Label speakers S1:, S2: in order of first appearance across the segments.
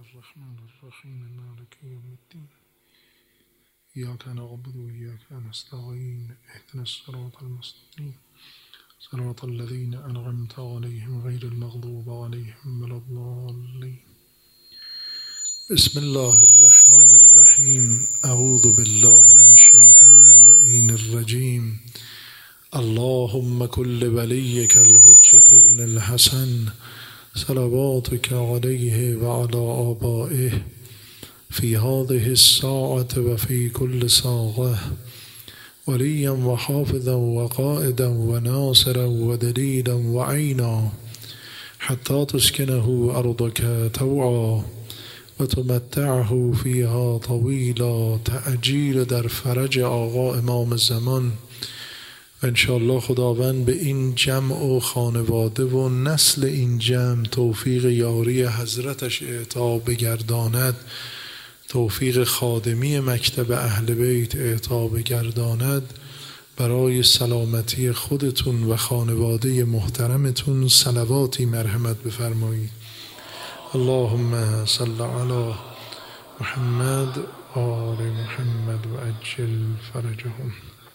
S1: الرحمن الرحیم مالک یوم الدین ایاک نعبد و ایاک نستعین اهدنا الصراط المستقیم صراط الذین انعمت علیهم غیر المغضوب علیهم ولا الضالین. بسم الله الرحمن الرحیم. اعوذ بالله من الشیطان اللعین الرجیم. اللهم كل وليك الحجة ابن الحسن صلواتك عليه وعلى آبائه في هذه الساعة وفي كل ساعة وليا وحافظا وقائدا وناصرا ودليلا وعينا حتى تسكنه أرضك طوعا وتمتعه فيها طويلا. تعجیل در فرج آقا امام زمان و انشاءالله خداوند به این جمع و خانواده و نسل این جمع توفیق یاری حضرتش اعطا بگرداند، توفیق خادمی مکتب اهل بیت اعطا بگرداند. برای سلامتی خودتون و خانواده محترمتون صلواتی مرحمت بفرمایید. اللهم صل علی محمد آل محمد و عجل فرجهم.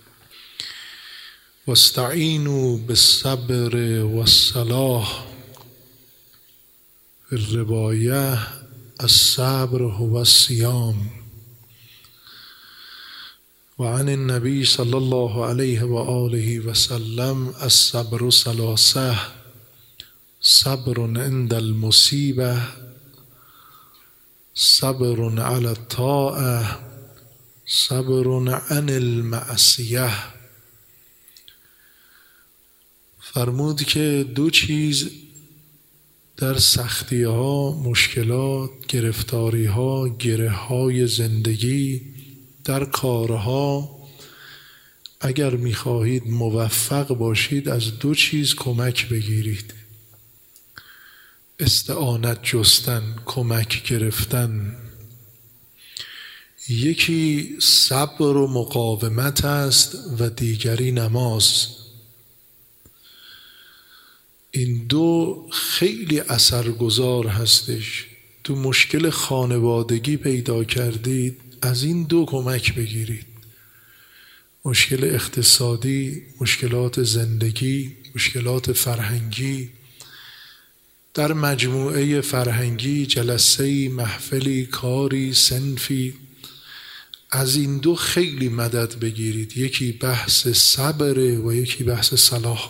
S1: واستعینوا بالصبر والصلاح. في الرواية الصبر هو الصيام. وعن النبي صلى الله عليه وآله وسلم الصبر ثلاثة: صبر عند المصيبة، صبر على الطاعة، صبر عن المعصية. فرمود که دو چیز در سختی ها، مشکلات، گرفتاری ها، گره های زندگی، در کارها اگر میخواهید موفق باشید از دو چیز کمک بگیرید: استعانت جستن، کمک گرفتن. یکی صبر و مقاومت است و دیگری نماز. این دو خیلی اثرگذار هستش. تو مشکل خانوادگی پیدا کردید، از این دو کمک بگیرید. مشکل اقتصادی، مشکلات زندگی، مشکلات فرهنگی، در مجموعه فرهنگی، جلسه‌ای، محفلی، کاری، صنفی، از این دو خیلی مدد بگیرید. یکی بحث صبر و یکی بحث صلاح.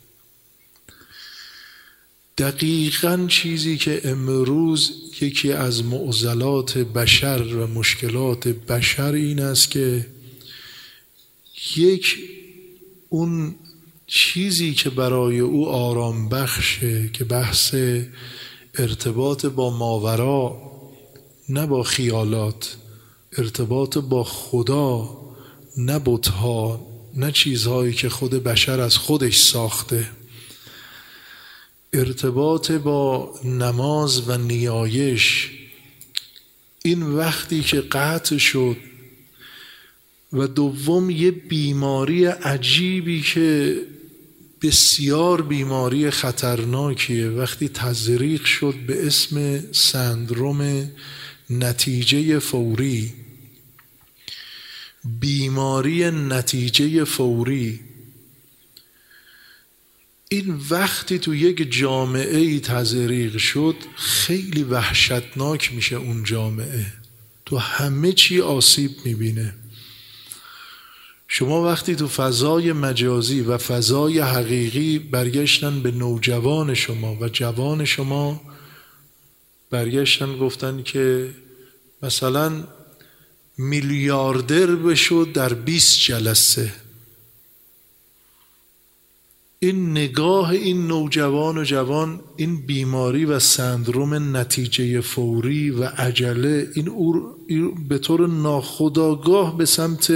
S1: دقیقاً چیزی که امروز یکی از معضلات بشر و مشکلات بشر این است که اون چیزی که برای او آرام بخشه که بحث ارتباط با ماورا، نه با خیالات، ارتباط با خدا، نه بت‌ها، نه چیزهایی که خود بشر از خودش ساخته، ارتباط با نماز و نیایش، این وقتی که قطع شد. و دوم یه بیماری عجیبی که بسیار بیماری خطرناکیه، وقتی تزریق شد به اسم سندروم نتیجه فوری، بیماری نتیجه فوری. این وقتی تو یک جامعه ای تزریق شد خیلی وحشتناک میشه. اون جامعه تو همه چی آسیب میبینه. شما وقتی تو فضای مجازی و فضای حقیقی برگشتن به نوجوان شما و جوان شما، برگشتن گفتن که مثلا میلیاردر بشو در 20 جلسه، این نگاه این نوجوان و جوان، این بیماری و سندروم نتیجه فوری و عجله، این به طور ناخودآگاه به سمت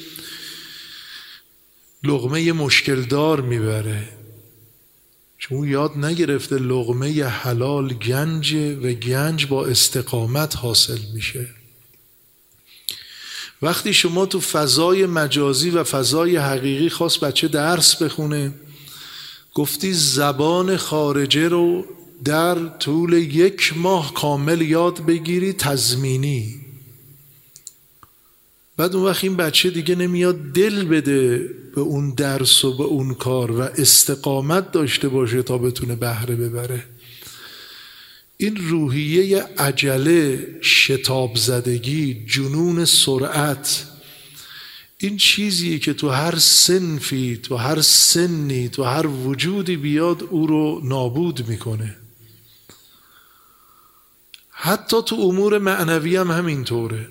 S1: لقمه مشکل دار میبره. چون یاد نگرفته لقمه حلال گنج و گنج با استقامت حاصل میشه. وقتی شما تو فضای مجازی و فضای حقیقی خواست بچه درس بخونه، گفتی زبان خارجه رو در طول 1 ماه کامل یاد بگیری تضمینی. بعد اون وقت این بچه دیگه نمیاد دل بده به اون درس و به اون کار و استقامت داشته باشه تا بتونه بهره ببره. این روحیه عجله، شتاب زدگی، جنون سرعت، این چیزیه که تو هر صنفی، تو هر سنی، تو هر وجودی بیاد او رو نابود میکنه. حتی تو امور معنوی هم همینطوره.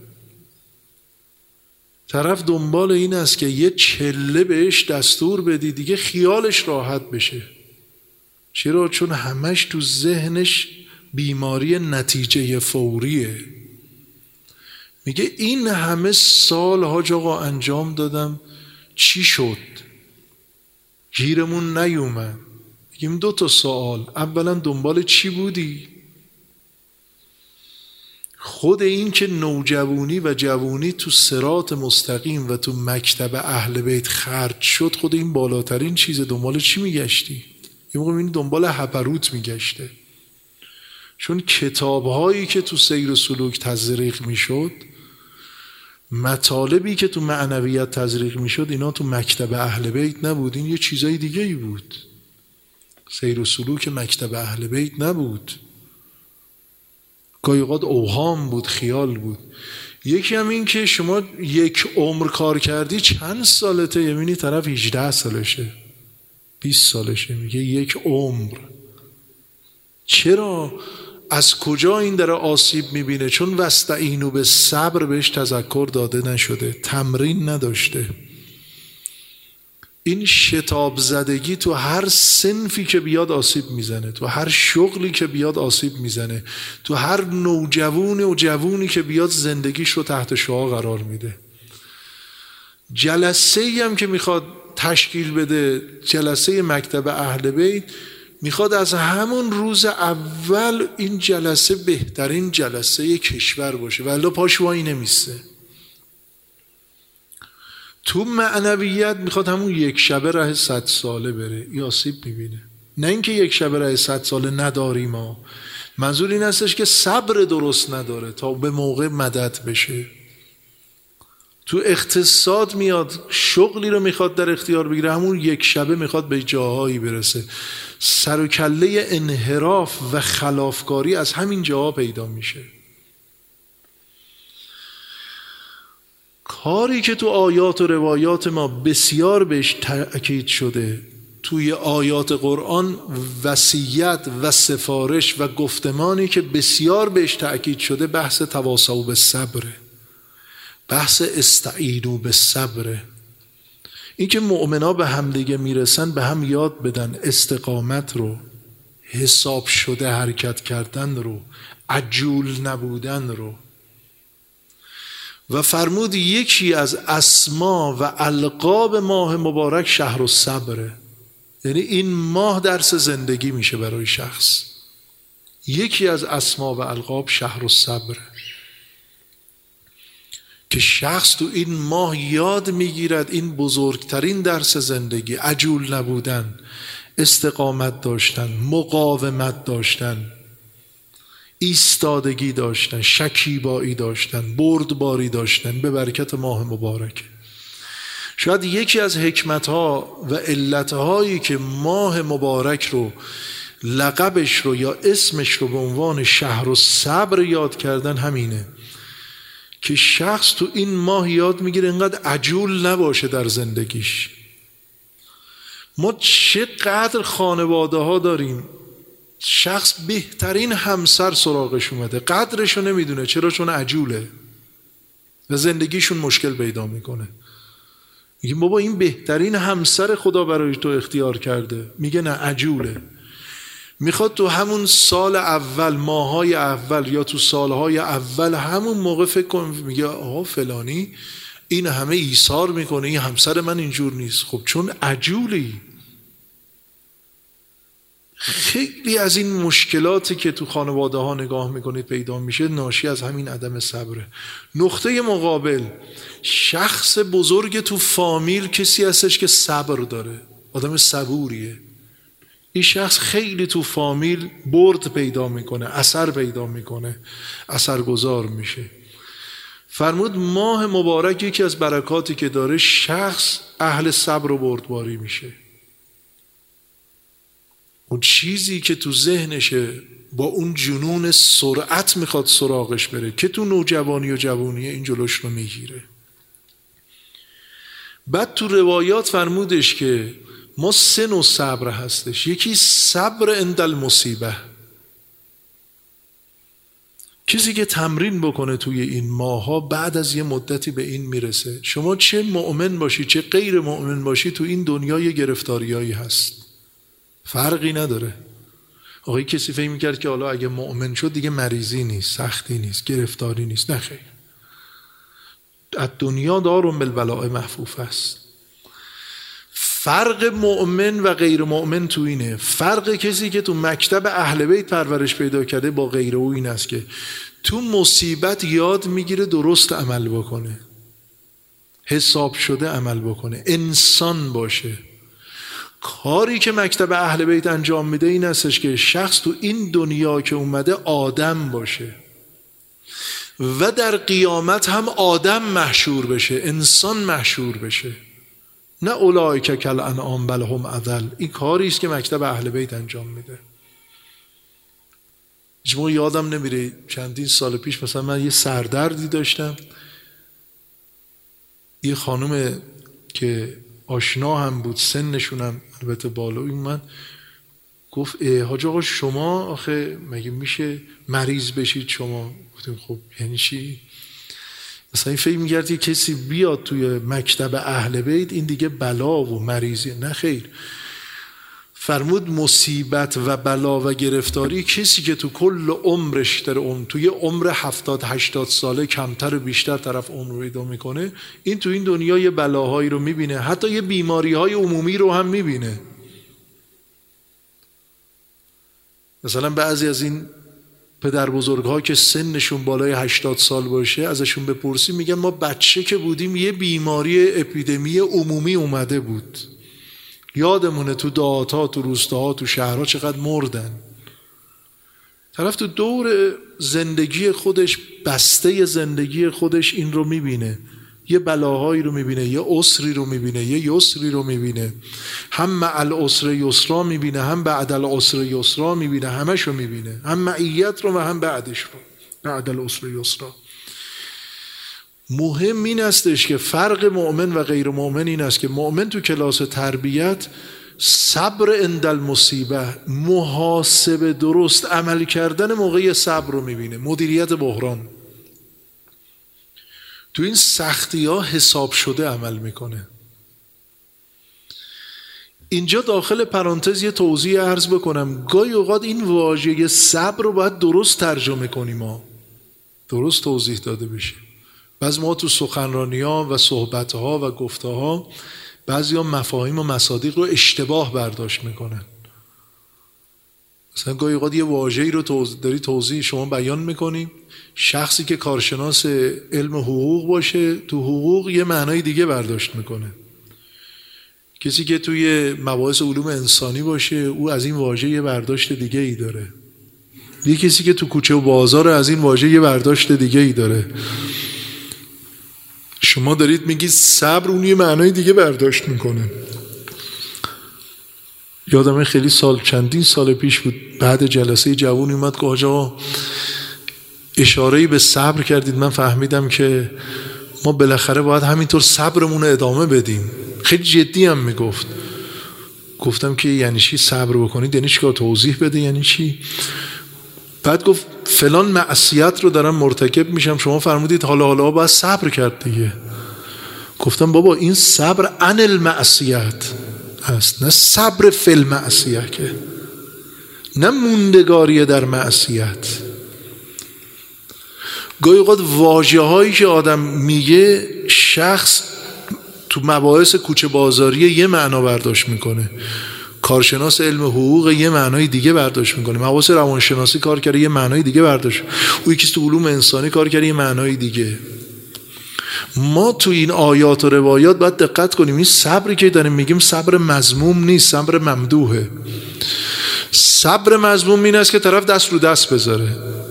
S1: طرف دنبال این است که یه چله بهش دستور بدی دیگه خیالش راحت بشه. چرا؟ چون همش تو ذهنش بیماری نتیجه فوریه. میگه این همه سال حاج آقا انجام دادم، چی شد؟ گیرمون نیومد. میگیم 2 سوال. اولا دنبال چی بودی؟ خود این که نوجوانی و جوانی تو صراط مستقیم و تو مکتب اهل بیت خرج شد، خود این بالاترین چیز. دنبال چی میگشتی؟ یه موقع این دنبال هپروت میگشته. چون کتابهایی که تو سیر و سلوک تزریق میشد، مطالبی که تو معنویت تزریق میشد، اینا تو مکتب اهل بیت نبود. این یه چیزای دیگه ای بود. سیر و سلوک مکتب اهل بیت نبود. گاهی اوقات اوهام بود، خیال بود. یکی هم این که شما 1 عمر کار کردی، چند سالته؟ یعنی طرف 18 سالشه، 20 سالشه، میگه 1 عمر. چرا؟ از کجا این داره آسیب میبینه؟ چون واستعینوا بالصبر بهش تذکر داده نشده، تمرین نداشته. این شتاب زدگی تو هر صنفی که بیاد آسیب میزنه، تو هر شغلی که بیاد آسیب میزنه، تو هر نوجوانی و جوونی که بیاد زندگیش رو تحت شعاع قرار میده. جلسه‌ای هم که میخواد تشکیل بده، جلسه مکتب اهل بیت، میخواد از همون روز اول این جلسه بهترین جلسه کشور باشه، ولی پاش وای نمیسته. تو معنویت میخواد همون 1 شبه ره 100 ساله بره، این آسیب میبینه. نه اینکه 1 شبه ره 100 ساله نداریم ما، منظور این هستش که صبر درست نداره تا به موقع مدد بشه. تو اقتصاد میاد شغلی رو میخواد در اختیار بگیره، همون 1 شبه میخواد به جاهایی برسه. سر و کله انحراف و خلافکاری از همین جاها پیدا میشه. کاری که تو آیات و روایات ما بسیار بهش تأکید شده، توی آیات قرآن وصیت و سفارش و گفتمانی که بسیار بهش تأکید شده، بحث تواصوا بالصبر، بحث استعینوا بالصبر. این که مؤمنا به هم دیگه میرسن، به هم یاد بدن استقامت رو، حساب شده حرکت کردن رو، عجول نبودن رو. و فرمود یکی از اسما و القاب ماه مبارک شهر الصبر، یعنی این ماه درس زندگی میشه برای شخص. یکی از اسما و القاب شهر الصبر، که شخص تو این ماه یاد میگیرد این بزرگترین درس زندگی، عجول نبودن، استقامت داشتن، مقاومت داشتن، ایستادگی داشتن، شکیبایی داشتن، بردباری داشتن به برکت ماه مبارک. شاید یکی از حکمتها و علتهایی که ماه مبارک رو، لقبش رو یا اسمش رو به عنوان شهر الصبر یاد کردن همینه، که شخص تو این ماه یاد میگیره اینقدر عجول نباشه در زندگیش. ما چقدر خانواده ها داریم شخص بهترین همسر سراغش اومده، قدرشو نمیدونه. چرا؟ چون عجوله و زندگیشون مشکل پیدا میکنه. میگیم بابا این بهترین همسر خدا برای تو اختیار کرده، میگه نه، عجوله. میخواد تو همون سال اول، ماهای اول یا تو سالهای اول همون موقع فکر کن، میگه آها فلانی این همه ایثار میکنه، این همسر من اینجور نیست. خب چون عجولی. خیلی از این مشکلاتی که تو خانواده ها نگاه میکنید پیدا میشه، ناشی از همین عدم صبره. نقطه مقابل، شخص بزرگ تو فامیل کسی هستش که صبر داره، آدم صبوریه، این شخص خیلی تو فامیل برد پیدا میکنه، اثر پیدا میکنه، اثرگذار میشه. فرمود ماه مبارک یکی از برکاتی که داره، شخص اهل صبر و بردباری میشه. اون چیزی که تو ذهنشه با اون جنون سرعت میخواد سراغش بره که تو نوجوانی و جوانی این جلوش رو میگیره. بعد تو روایات فرمودش که ما 3 نوع صبر هستش. یکی صبر عند المصیبه، کسی که تمرین بکنه توی این ماها بعد از یه مدتی به این میرسه. شما چه مؤمن باشی چه غیر مؤمن باشی تو این دنیای گرفتاریایی هست، فرقی نداره. آقای کسی فکر میکرد که حالا اگه مؤمن شد دیگه مریضی نیست، سختی نیست، گرفتاری نیست. نه خیر، از دنیا دارون بالبلاء محفوف است. فرق مؤمن و غیر مؤمن تو اینه. فرق کسی که تو مکتب اهل بیت پرورش پیدا کرده با غیر او این است که تو مصیبت یاد میگیره درست عمل بکنه، حساب شده عمل بکنه، انسان باشه. کاری که مکتب اهل بیت انجام میده این استش که شخص تو این دنیا که اومده آدم باشه و در قیامت هم آدم محشور بشه، انسان محشور بشه. نه اولئک کالانعام بل هم اضل. این کاری است که مکتب اهل بیت انجام میده. شما یادم نمیره چندین سال پیش مثلا من یه سردردی داشتم، یه خانم که آشنا هم بود، سنشون هم البته بالا، این من گفت حاج آقا شما آخه مگه میشه مریض بشید شما؟ گفتیم خب یعنی چی؟ مثلا این فکر می‌کرد یه کسی بیاد توی مکتب اهل بیت این دیگه بلا و مریضی. نه خیر، فرمود مصیبت و بلا و گرفتاری کسی که تو کل عمرش در توی عمر 70-80 ساله کمتر و بیشتر طرف عمر رو پیدا میکنه، این تو این دنیا یه بلاهایی رو میبینه، حتی یه بیماری‌های عمومی رو هم میبینه. مثلا بعضی از این پدر بزرگ‌ها که سنشون بالای 80 سال باشه ازشون بپرسی میگن ما بچه که بودیم یه بیماری اپیدمی عمومی اومده بود، یادمونه تو دهات‌ها، تو روستاها، تو شهرها چقدر مردن. طرف تو دور زندگی خودش، بسته زندگی خودش این رو میبینه، یه بلاهایی رو میبینه، یه عسری رو میبینه، یه یسری رو میبینه، هم مع العسر یسرا میبینه، هم بعد العسر یسرا میبینه، همش رو میبینه، هم معیت رو و هم بعدش رو، بعد العسر یسرا. مهم این استش که فرق مؤمن و غیر مؤمن این است که مؤمن تو کلاس تربیت صبر عند المصیبه، محاسبه درست عمل کردن موقع صبر رو میبینه، مدیریت بحران. تو این سختی ها حساب شده عمل میکنه. اینجا داخل پرانتز یه توضیح عرض بکنم، گاهی اوقات این واژه صبر رو باید درست ترجمه کنیم، ما درست توضیح داده بشه. بعضی ما تو سخنرانی ها و صحبت ها و گفته ها بعضی ها مفاهیم و مصادیق رو اشتباه برداشت میکنن. مثلا گاهی اوقات یه واژه‌ای رو داری توضیح شما بیان میکنیم، شخصی که کارشناس علم حقوق باشه تو حقوق یه معنای دیگه برداشت میکنه، کسی که توی مباحث علوم انسانی باشه او از این واژه یه برداشت دیگه ای داره، یه کسی که تو کوچه و بازار از این واژه یه برداشت دیگه ای داره. شما دارید میگید صبر، اون یه معنای دیگه برداشت میکنه. یادمه خیلی چندین سال پیش بود، بعد جلسه جوون اومد که آقا اشاره‌ای به صبر کردید، من فهمیدم که ما بالاخره باید همینطور صبرمون رو ادامه بدیم. خیلی جدی هم میگفت. گفتم که یعنی چی صبر بکنید؟ یعنی چیکار؟ توضیح بده یعنی چی؟ بعد گفت فلان معصیت رو دارم مرتکب میشم، شما فرمودید حالا باید صبر کرد دیگه. گفتم بابا این صبر عن المعصیت است، نه صبر فی المعصیه، که نه موندگاری در معصیت. گاهی اوقات واژه‌هایی که آدم میگه شخص تو مباحث کوچه بازاری یه معنا برداشت میکنه، کارشناس علم حقوق یه معنای دیگه برداشت میکنه، مباحث روانشناسی کار کرده یه معنای دیگه برداشت، او یکی تو علوم انسانی کار کرده یه معنای دیگه. ما تو این آیات و روایات باید دقت کنیم. این صبری که داریم میگیم صبر مذموم نیست، صبر ممدوحه. صبر مذموم این است که طرف دست رو دست بذاره،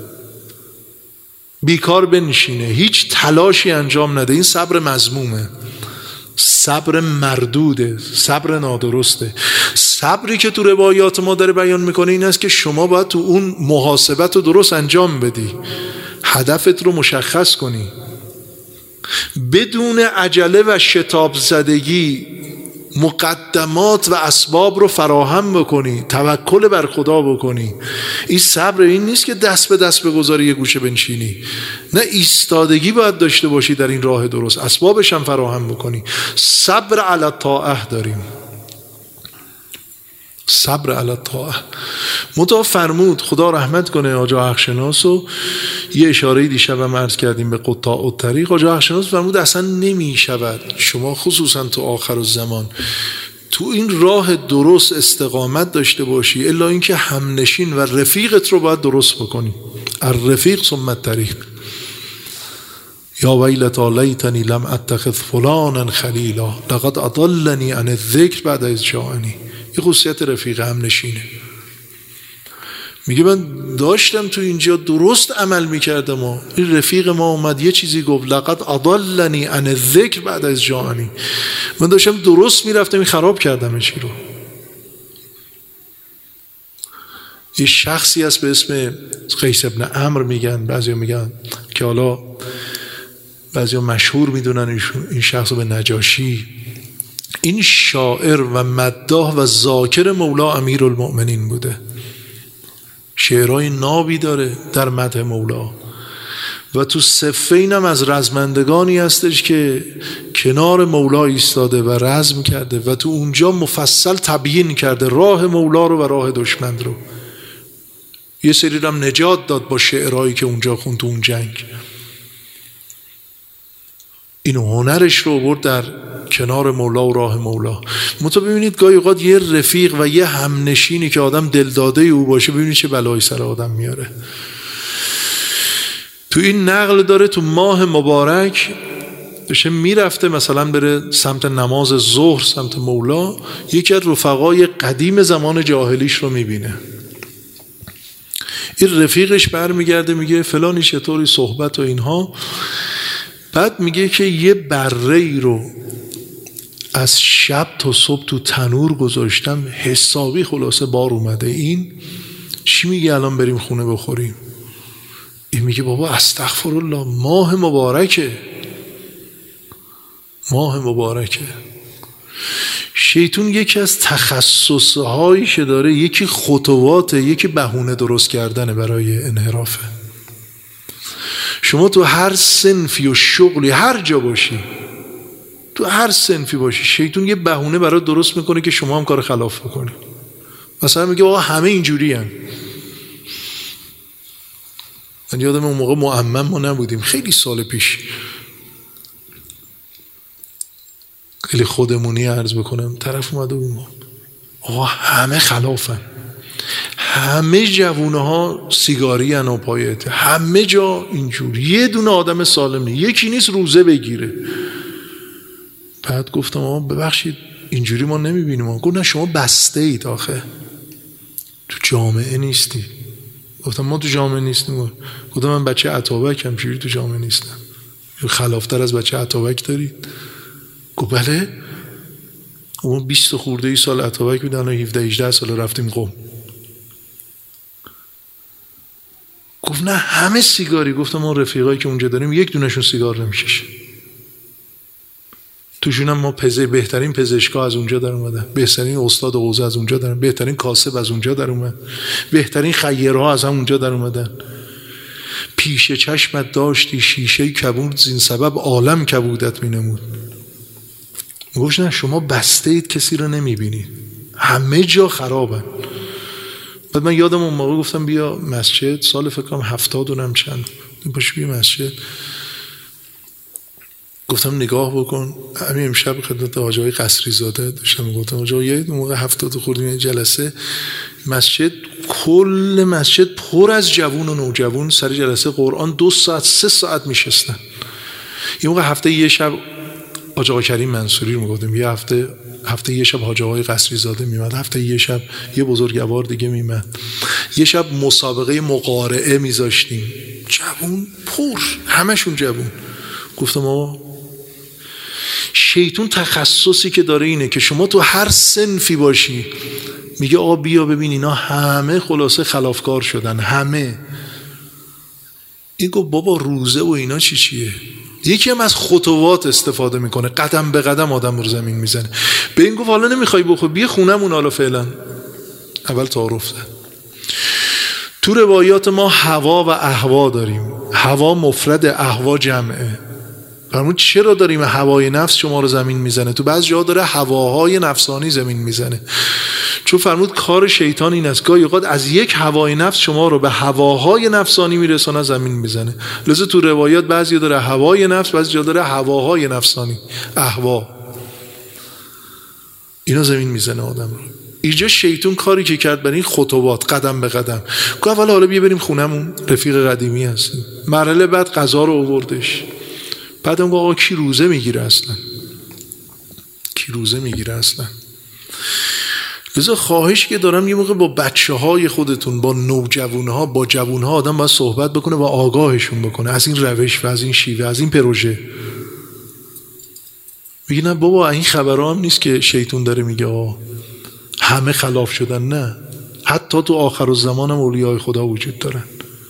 S1: بیکار بنشینه، هیچ تلاشی انجام نده. این صبر مذمومه، صبر مردوده، صبر نادرسته. صبری که تو روایات ما داره بیان میکنه این است که شما باید تو اون محاسبت رو درست انجام بدی، هدفت رو مشخص کنی، بدون عجله و شتاب زدگی مقدمات و اسباب رو فراهم بکنی، توکل بر خدا بکنی. این صبر این نیست که دست به دست بگذاری یه گوشه بنشینی، نه، ایستادگی باید داشته باشی در این راه درست، اسبابش هم فراهم بکنی. صبر علی الطاعه داریم، صبر علی الطاعه. متى فرمود خدا رحمت کنه آقا حقشناسو، یه اشاره دیشب هم عرض کردیم به قطاع الطریق. آقا حقشناس فرمود اصلا نمی شود شما خصوصا تو آخر الزمان تو این راه درست استقامت داشته باشی الا اینکه همنشین و رفیقت رو باید درست بکنی. الرفیق ثم الطریق. یا ویلتا لیتنی لم اتخذ فلانا خلیلا لقد اضلنی عن الذکر بعد از جاءنی. این خصوصیت رفیق همنشینه. میگه من داشتم تو اینجا درست عمل میکردم و این رفیق ما اومد یه چیزی گفت، لقد اضلنی عن الذکر بعد از جاءنی. من داشتم درست میرفتم این خراب کردم چی رو. یه شخصی هست به اسم قیس ابن عمرو، میگن بعضیا میگن که حالا بعضیا مشهور میدونن این شخص رو به نجاشی. این شاعر و مداح و ذاکر مولا امیرالمؤمنین بوده، شعرهای نابی داره در مدح مولا و تو صفین هم از رزمندگانی هستش که کنار مولا ایستاده و رزم کرده و تو اونجا مفصل تبیین کرده راه مولا رو و راه دشمن رو. یه سری رو هم نجات داد با شعرهایی که اونجا خوند تو اون جنگ. این هنرش رو برد در کنار مولا و راه مولا. متو ببینید گاهی اوقات یه رفیق و یه همنشینی که آدم دلداده او باشه ببینید چه بلایی سر آدم میاره. تو این نقل داره تو ماه مبارک داشته میرفته مثلا بره سمت نماز ظهر سمت مولا، یکی از رفقای قدیم زمان جاهلیش رو میبینه. این رفیقش برمیگرده میگه فلانی چطوری صحبت و اینها. بعد میگه که یه بره ای رو از شب تا صبح تو تنور گذاشتم، حسابی خلاصه بار اومده. این چی میگه الان بریم خونه بخوریم؟ این میگه بابا استغفرالله، ماه مبارکه، ماه مبارکه. شیطان یکی از تخصصهایی که داره یکی خطواته، یکی بهونه درست کردنه برای انحرافه. شما تو هر صنفی و شغلی هر جا باشی، تو هر صنفی باشی، شیطان یه بهونه برای درست میکنه که شما هم کار خلاف بکنی. مثلا میگه آقا همه اینجوری هن. من یادم اون موقع معمم ما نبودیم، خیلی سال پیش، خیلی خودمونی عرض بکنم، طرف اومده بود آقا همه خلافن، همه جوونه ها سیگاری هن و پایت، همه جا اینجور، یه دونه آدم سالم نیست، یکی نیست روزه بگیره. بعد گفتم آقا ببخشید اینجوری ما نمیبینیم. گفت نه شما بسته اید، آخه تو جامعه نیستی. گفتم ما تو جامعه نیستیم. گفتم من بچه عطابک هم، چجوری تو جامعه نیستم؟ خلافتر از بچه عطابک دارید؟ گفت بله. اون 20 خورده ای سال عطابک بودن و 17-18 سال رفتیم قم. گفت نه همه سیگاری. گفتم ما رفیقایی که اونجا داریم یک دونشون سیگار نمیکشه، توشون هم ما بهترین پزشکا از اونجا در اومدن، بهترین استاد حوزه از اونجا در اومدن، بهترین کاسب از اونجا در اومدن، بهترین خیرها از اونجا در اومدن. پیش چشمت داشتی شیشه کبود، زین سبب عالم کبودت مینمود. گفت نه شما بسته اید، کسی رو نمیبینید، همه جا خرابن. بعد من یادم اون موقع گفتم بیا مسجد، سال فکر کنم 70 و چند، باشه بیا مسجد. گفتم نگاه بکن. همین امشب خدمت حاجی آقای قصری زاده داشتم گفتم حاجی یه موقع 70 خوردیم جلسه مسجد، کل مسجد پر از جوون و نوجوان سر جلسه قرآن 2 ساعت 3 ساعت میشستن. یه موقع هفته یه شب حاج آقا کریم منصوری رو میگفتیم، یه هفته یه شب حاج آقای قصری زاده میمد، هفته یه شب یه بزرگوار دیگه میمد، یه شب مسابقه مقارعه میذاشتیم، جوون پر، همشون جوون. گفتم آقا شیطون تخصصی که داره اینه که شما تو هر صنفی باشی میگه آقا بیا ببین اینا همه خلاصه خلافکار شدن، همه. این گفت بابا روزه و اینا چیه؟ یکی هم از خطوات استفاده میکنه، قدم به قدم آدم رو زمین میزنه. به این گفت حالا نمیخوای بخوری بیا خونمون حالا فعلا. اول تعارف زد. تو روایات ما هوا و اهوا داریم، هوا مفرد، اهوا جمعه. فرمود چرا داریم هوای نفس شما رو زمین میزنه؟ تو بعض جاها داره هواهای نفسانی زمین میزنه. چون فرمود کار شیطان این است گاهی اوقات از یک هوای نفس شما رو به هواهای نفسانی میرسونه، زمین میزنه. لذا تو روایات بعضی داره هوای نفس، بعضی جا داره هواهای نفسانی، اهوا. اینا زمین میزنه آدم رو. اینجا شیطان کاری که کرد برای این خطوات قدم به قدم گفت حالا بیا بریم خونمون، رفیق قدیمی هستیم. مرحله بعد غذا رو آوردش. بعدم گفت آقا کی روزه میگیره اصلا؟ کی روزه میگیره اصلا؟ لذا خواهش که دارم یه موقع با بچه های خودتون، با نوجوانها، با جوانها آدم باید صحبت بکنه و آگاهشون بکنه از این روش و از این شیوه، از این پروژه. میگه نه بابا این خبرها هم نیست که شیطان داره میگه همه خلاف شدن. نه، حتی تو آخر الزمان هم اولیای خدا وجود دارن.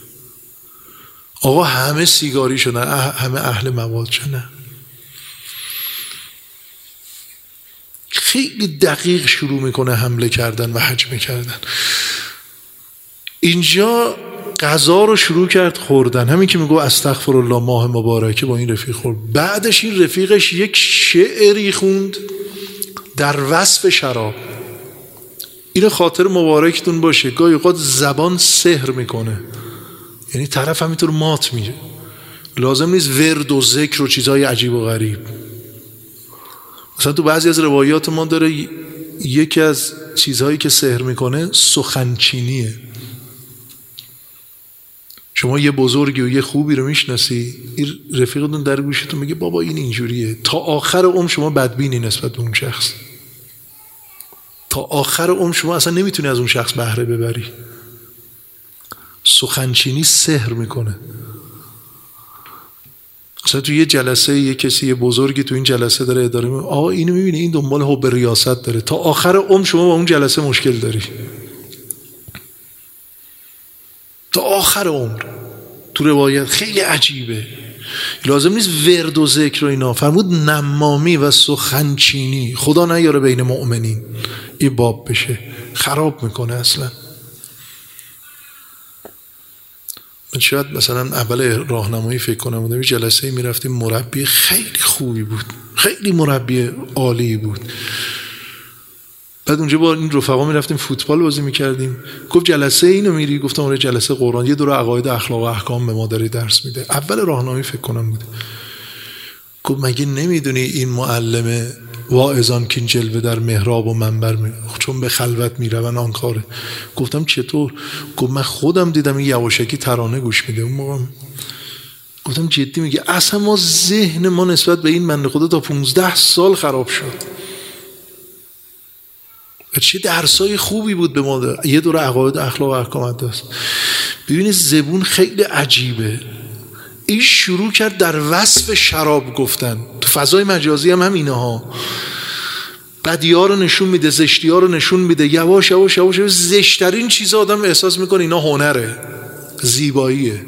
S1: آقا همه سیگاری شدن، همه اهل مواد شدن. خیلی دقیق شروع میکنه حمله کردن و هجمه کردن. اینجا غذا رو شروع کرد خوردن، همین که میگو استغفرالله ماه مبارکه با این رفیق خورد. بعدش این رفیقش یک شعری خوند در وصف شراب. این خاطر مبارکتون باشه، گاهی اوقات زبان سحر میکنه، یعنی طرف همینطور مات میشه. لازم نیست ورد و ذکر و چیزهای عجیب و غریب. مثلا تو بعضی از روایات ما داره یکی از چیزهایی که سحر میکنه سخنچینیه. شما یه بزرگی و یه خوبی رو میشناسی، این رفیقتون در گوشتون میگه بابا این اینجوریه، تا آخر عمر شما بدبینی نسبت به اون شخص، تا آخر عمر شما اصلا نمیتونی از اون شخص بهره ببری. سخنچینی سحر میکنه. مثلا تو یه جلسه یه کسی، یه بزرگی تو این جلسه داره اداره میکنه، آقا اینو میبینی این دنبال حب ریاست داره، تا آخر عمر شما با اون جلسه مشکل داری، تا آخر عمر. تو روایت خیلی عجیبه. لازم نیست ورد و ذکر و اینا. فرمود نمامی و سخنچینی خدا نیاره بین مؤمنین این باب بشه، خراب میکنه اصلا. من شاید مثلا اول راهنمایی فکر کنم بودم، یه جلسه میرفتیم، مربی خیلی خوبی بود، خیلی مربی عالی بود. بعد اونجا با این رفقا میرفتیم فوتبال بازی میکردیم. گفت جلسه اینو میری؟ گفتم آره جلسه قرآن، یه دوره عقاید اخلاق و احکام به ما داره درس میده. اول راهنمایی فکر کنم بود. گفت مگه نمیدونی این معلم واعظان که جلوه در محراب و منبر چون به خلوت میرون آن کاره. گفتم چطور؟ گفت من خودم دیدم این یواشکی ترانه گوش میده اون موقع. گفتم جدی میگه؟ اصلا ما ذهن ما نسبت به این بنده خدا تا 15 سال خراب شد. چه درسای خوبی بود به ما داد. یه دوره عقاید اخلاق و احکام داشت. ببینید زبون خیلی عجیبه. این شروع کرد در وصف شراب گفتن. تو فضای مجازی هم اینها بدی‌ها رو نشون میده، زشتی‌ها رو نشون میده. یواش یواش یواش زشترین چیزا آدم احساس میکنه اینا هنره، زیباییه.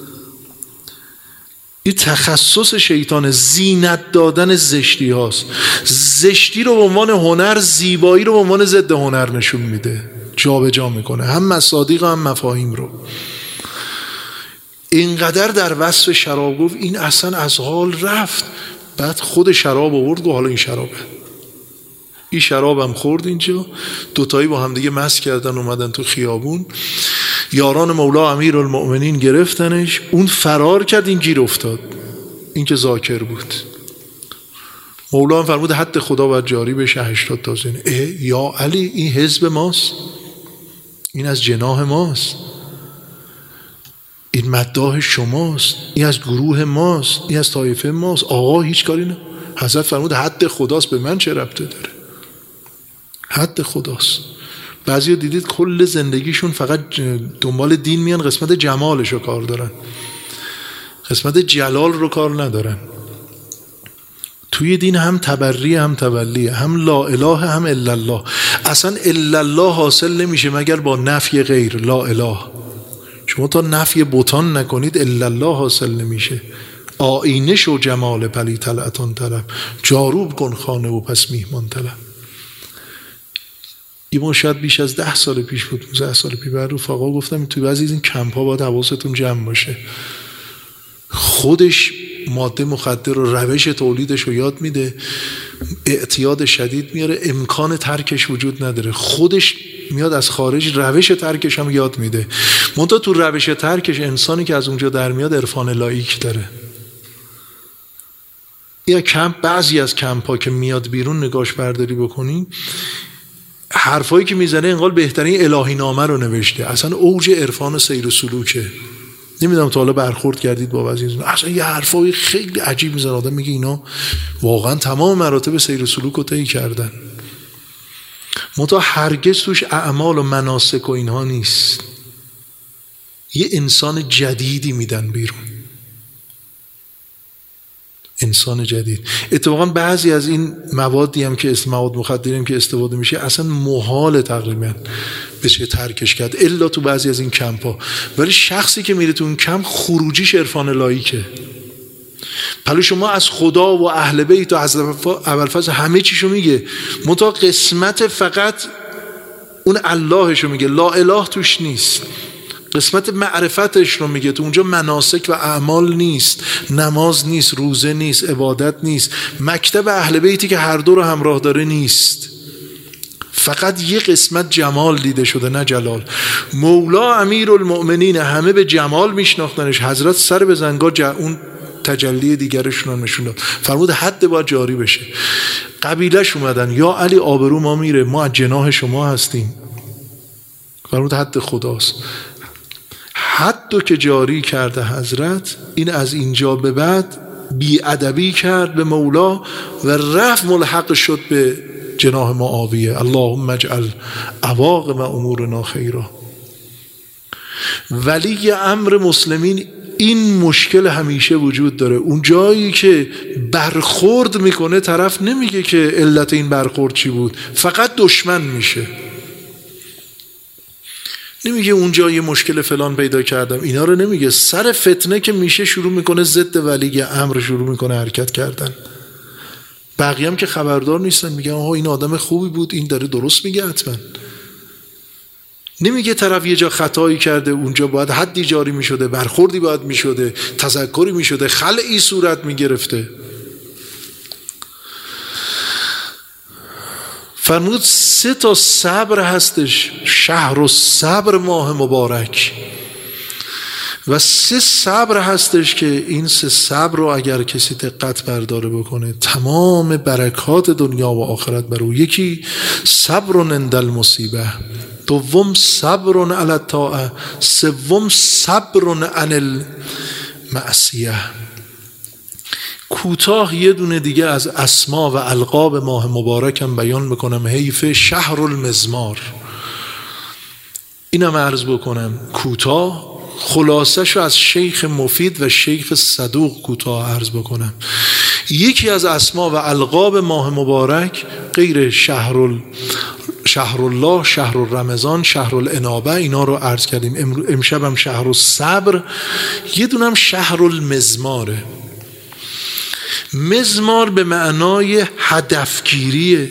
S1: این تخصص شیطان، زینت دادن زشتی هاست. زشتی رو به عنوان هنر، زیبایی رو به عنوان ضد هنر نشون میده، جا به جا میکنه هم مصادیق هم مفاهیم رو. اینقدر در وصف شراب گفت این اصلا از حال رفت. بعد خود شراب آورد گفت حالا این شرابه. این شراب هم خورد. اینجا دوتایی با هم دیگه مست کردن، اومدن تو خیابون. یاران مولا امیرالمؤمنین گرفتنش، اون فرار کرد، این گیر افتاد، این که ذاکر بود. مولا هم فرمود حد خدا باید جاری بشه 80 تا زنه. یا علی این حزب ماست، این از جناح ماست. این مداح شماست، این از گروه ماست، این از طایفه ماست. آقا هیچ کاری نه. حضرت فرمود حد خداست، به من چه ربطه داره؟ حد خداست. بعضی دیدید کل زندگیشون فقط دنبال دین میان، قسمت جمالش رو کار دارن، قسمت جلال رو کار ندارن. توی دین هم تبری هم تبلیه، هم لا اله هم الا الله. اصلا الا الله حاصل نمیشه مگر با نفی غیر. لا اله شما تا نفی بتان نکنید الا الله حاصل نمیشه. آینه شو جمال پلی طلعتان طلب، جاروب کن خانه و پس میهمان طلب. این شاید بیش از 10 سال پیش بود، 10 سال پیش بر رفقا گفتم توی بعضی از این کمپ ها باید حواستون جمع باشه. خودش ماده مخدر و روش تولیدش رو یاد میده، اعتیاد شدید میاره، امکان ترکش وجود نداره. خودش میاد از خارج روش ترکش هم یاد میده. منتها تو روش ترکش انسانی که از اونجا در میاد عرفان لایک داره. یا کمپ، بعضی از کمپ ها که میاد بیرون نگاش برداری بکنی، حرفایی که میزنه انقال بهترین الهی نامه رو نوشته. اصلا اوج عرفان و سیر و سلوکه. نمیدونم تا حالا برخورد کردید با بعضی از اصلا یه حرفای خیلی عجیب میزنه، آدم میگه اینا واقعا تمام مراتب سیر و سلوک رو طی کردن. منتها هرگز توش اعمال و مناسک و اینها نیست. یه انسان جدیدی میدن بیرون، انسان جدید. اتفاقا بعضی از این موادی هم که مواد مخدری هم که استفاده میشه اصلا محال تقریبا بشه ترکش کرد الا تو بعضی از این کمپ ها. ولی شخصی که میره تو اون کمپ خروجیش عرفان لایکه. پلو شما از خدا و اهل بیت و حضرت ابوالفضل همه چیشو میگه، منتها قسمت فقط اون اللهشو میگه، لا اله توش نیست. قسمت معرفتش رو میگه، تو اونجا مناسک و اعمال نیست، نماز نیست، روزه نیست، عبادت نیست، مکتب اهل بیتی که هر دو رو همراه داره نیست. فقط یه قسمت جمال دیده شده، نه جلال. مولا امیرالمؤمنین همه به جمال میشناختنش، حضرت سر به زنگار اون تجلی دیگرشون رو نشون داد. فرمود حد باید جاری بشه. قبیلش اومدن یا علی آبرو ما میره، ما از جناح شما هستیم. فرمود حد خداست. حدو که جاری کرده حضرت، این از اینجا به بعد بی‌ادبی کرد به مولا و رفت ملحق شد به جناح معاویه. اللهم اجعل عواقب امورنا خیرا. ولی امر مسلمین این مشکل همیشه وجود داره. اون جایی که برخورد میکنه طرف نمیگه که علت این برخورد چی بود، فقط دشمن میشه. نمیگه اونجا یه مشکل فلان پیدا کردم، اینا رو نمیگه. سر فتنه که میشه شروع میکنه ضد ولی امر شروع میکنه حرکت کردن. بقیه هم که خبردار نیستن، میگن آها این آدم خوبی بود، این داره درست میگه حتما. نمیگه طرف یه جا خطایی کرده، اونجا باید حدی جاری میشده، برخوردی باید میشده، تذکری میشده، خلعی صورت میگرفته. فرمود 3 تا صبر هستش، شهر و صبر ماه مبارک، و 3 صبر هستش که این 3 صبر رو اگر کسی دقت برداره بکنه تمام برکات دنیا و آخرت بر او. یکی صبر عند المصیبه، دوم صبر علی الطاعه، سوم صبر عن المعصیه. کوتاه یه دونه دیگه از اسما و القاب ماه مبارکم بیان میکنم، حیف شهر المزمار. اینم عرض بکنم کوتاه، خلاصش رو از شیخ مفید و شیخ صدوق کوتاه عرض بکنم. یکی از اسما و القاب ماه مبارک غیر شهر الله، شهر رمضان، شهر الانابه، اینا رو عرض کردیم. امشبم شهر الصبر، یه دونم شهر المزماره. مزمار به معنای هدفگیری،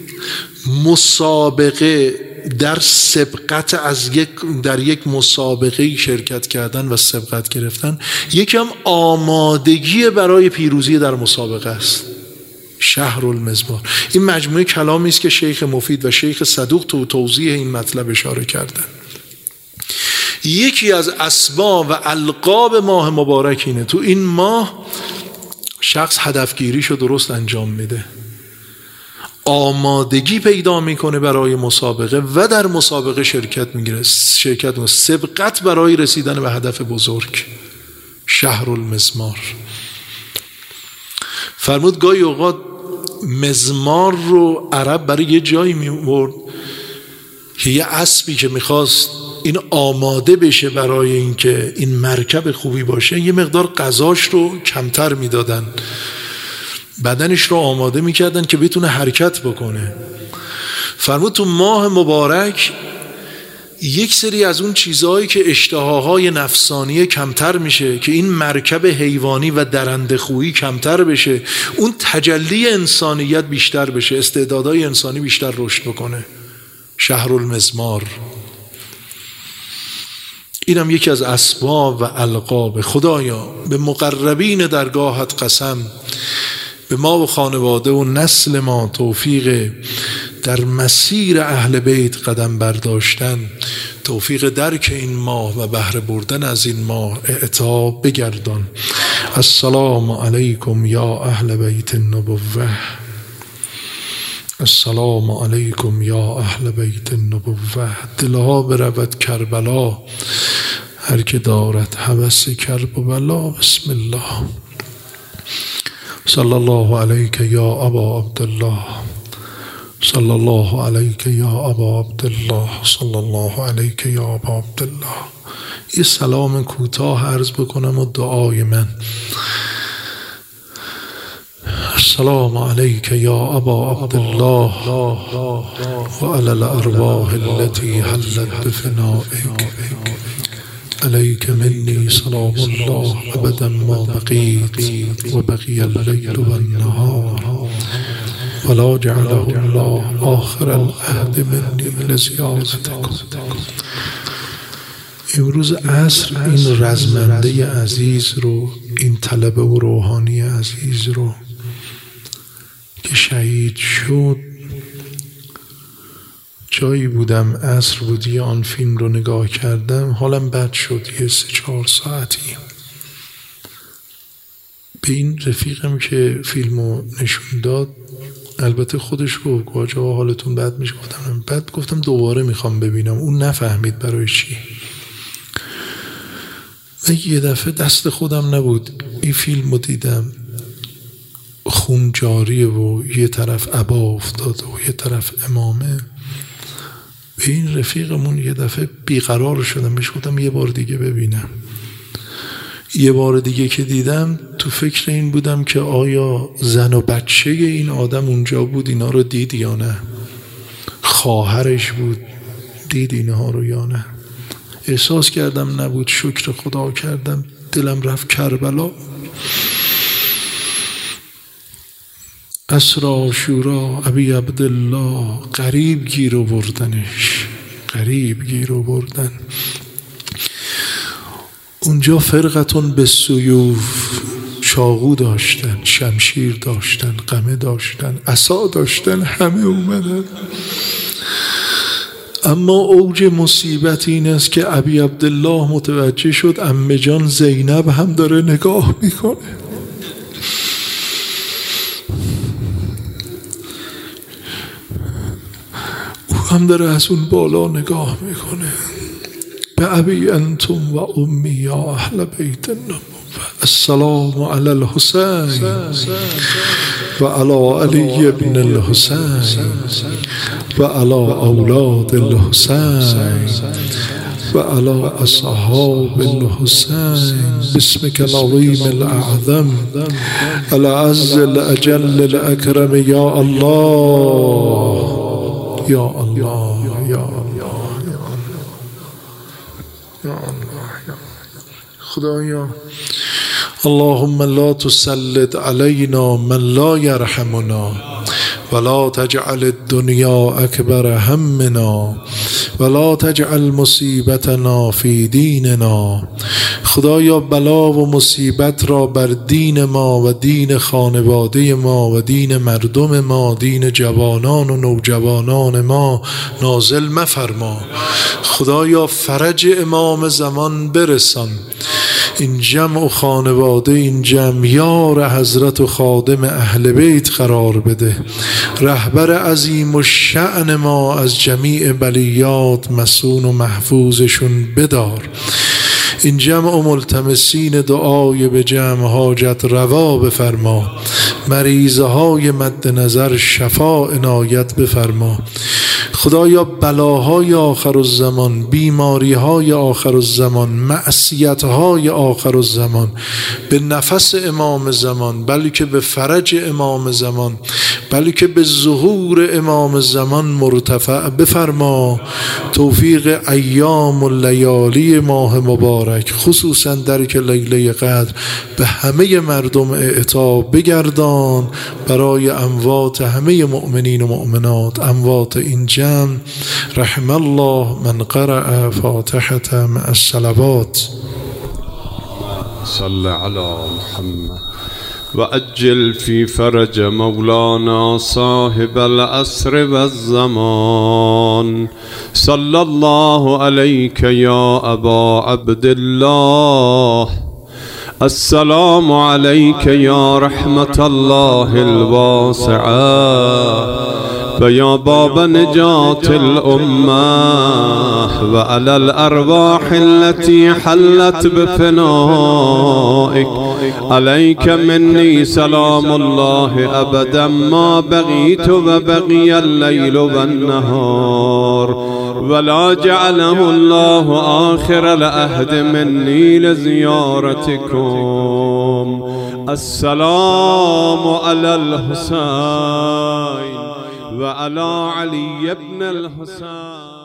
S1: مسابقه در سبقت، در یک مسابقه شرکت کردن و سبقت گرفتن. یکم آمادگی برای پیروزی در مسابقه است. شهر المزمار. این مجموعه کلامی است که شیخ مفید و شیخ صدوق تو توضیح این مطلب اشاره کردن. یکی از اسباب و القاب ماه مبارک اینه. تو این ماه شخص هدفگیریشو درست انجام میده، آمادگی پیدا میکنه برای مسابقه و در مسابقه شرکت میگیره، سبقت برای رسیدن به هدف بزرگ. شهر المزمار. فرمود گاهی اوقات مزمار رو عرب برای یه جایی میورد که یه اسبی که میخواست این آماده بشه برای اینکه این مرکب خوبی باشه، یه مقدار غذاش رو کمتر میدادن، بدنش رو آماده میکردن که بتونه حرکت بکنه. فرمود تو ماه مبارک یک سری از اون چیزهایی که اشتهاهای نفسانی کمتر میشه، که این مرکب حیوانی و درنده خویی کمتر بشه، اون تجلی انسانیت بیشتر بشه، استعدادهای انسانی بیشتر رشد بکنه. شهر المزمار. اینم یکی از اسباب و القاب. خدایا به مقربین درگاهت قسم، به ما و خانواده و نسل ما توفیق در مسیر اهل بیت قدم برداشتن، توفیق درک این ماه و بهره بردن از این ماه اعطا بگردان. السلام علیکم یا اهل بیت النبوه، السلام علیکم یا اهل بیت النبوه. دلها برود کربلا، هر که دارد هوس کرب و بلا. بسم الله. صلی الله علیک یا ابا عبدالله، صلی الله علیک یا ابا عبدالله، صلی الله علیک یا ابا عبدالله. یه سلام کوتاه عرض بکنم و دعای من. السلام علیک یا ابا عبدالله و علی الارواح التي حلت بفنائک، علیک منی سلام الله ابدا ما بقیت و بقی اللیل و النهار ولا جعله الله آخر العهد منی لزیارتکم. امروز عصر این رزمنده عزیز رو، این طلبه و روحانی عزیز رو که شهید شد، جایی بودم عصر بودی آن فیلم رو نگاه کردم، حالم بد شد. یه 3-4 ساعتی به این رفیقم که فیلمو نشون داد، البته خودش گفت واجه حالتون بد میشه، گفتم دوباره میخوام ببینم. اون نفهمید برای چی. و یه دفعه دست خودم نبود، این فیلمو دیدم، خون جاریه و یه طرف عبا افتاده و یه طرف امامه. به این رفیقمون یه دفعه بیقرار شدم، بهش گفتم یه بار دیگه ببینم. یه بار دیگه که دیدم تو فکر این بودم که آیا زن و بچه این آدم اونجا بود، اینا رو دید یا نه؟ خواهرش بود، دید اینها رو یا نه؟ احساس کردم نبود، شکر خدا کردم، دلم رفت کربلا. عصر عاشورا ابی عبدالله، قریب گیر آوردنش، قریب گیر آوردن. اونجا فرقتون به سیوف، چاقو داشتن، شمشیر داشتن، قمه داشتن، عصا داشتن، همه اومدن. اما اوج مصیبت این است که ابی عبدالله متوجه شد عمه جان زینب هم داره نگاه میکنه. او هم داره از اون بالا نگاه میکنه. به ابی انتم و امی یا اهل بیت النبوه، السلام علی الحسین و علی علی ابن الحسین و علی اولاد الحسین و علی اصحاب الحسین. بسمک العظیم الاعظم العز الاجل الاکرم یا الله یا الله یا الله یا الله. خدایا اللهم لا تسلط علينا من لا يرحمنا ولا تجعل الدنيا أكبر همنا ولا تجعل مصیبتنا فی دیننا. خدایا بلا و مصیبت را بر دین ما و دین خانواده ما و دین مردم ما، دین جوانان و نوجوانان ما نازل مفرما. خدایا فرج امام زمان برسان، این جمع و خانواده این جمع یار حضرت و خادم اهل بیت قرار بده. رهبر عظیم و شأن ما از جمیع بلیات مسون و محفوظشون بدار. این جمع و ملتمسین دعای به جمع حاجت روا بفرما. مریضه های مد نظر شفا عنایت بفرما. خدایا بلاهای آخر الزمان، بیماری های آخر الزمان، معصیت های آخر الزمان به نفس امام زمان، بلکه به فرج امام زمان، بلکه به ظهور امام زمان مرتفع بفرما. توفیق ایام و لیالی ماه مبارک خصوصا درک لیله قدر به همه مردم اعطا بگردان. برای اموات همه مؤمنین و مؤمنات، اموات این جمع، رحم الله من قرأ فاتحة مع الصلوات.
S2: صل على محمد وأجل في فرج مولانا صاحب العصر والزمان. صلى الله عليك يا أبا عبد الله. السلام عليك يا رحمة الله الواسعة ويا باب نجاة الأمة، وعلى الأرواح التي حلت بفنائك. عليك مني سلام الله أبدا ما بغيت وبقي الليل والنهار، ولا جعله الله آخر العهد مني لزيارتكم. السلام على الحسين وعلى علي بن الحسين.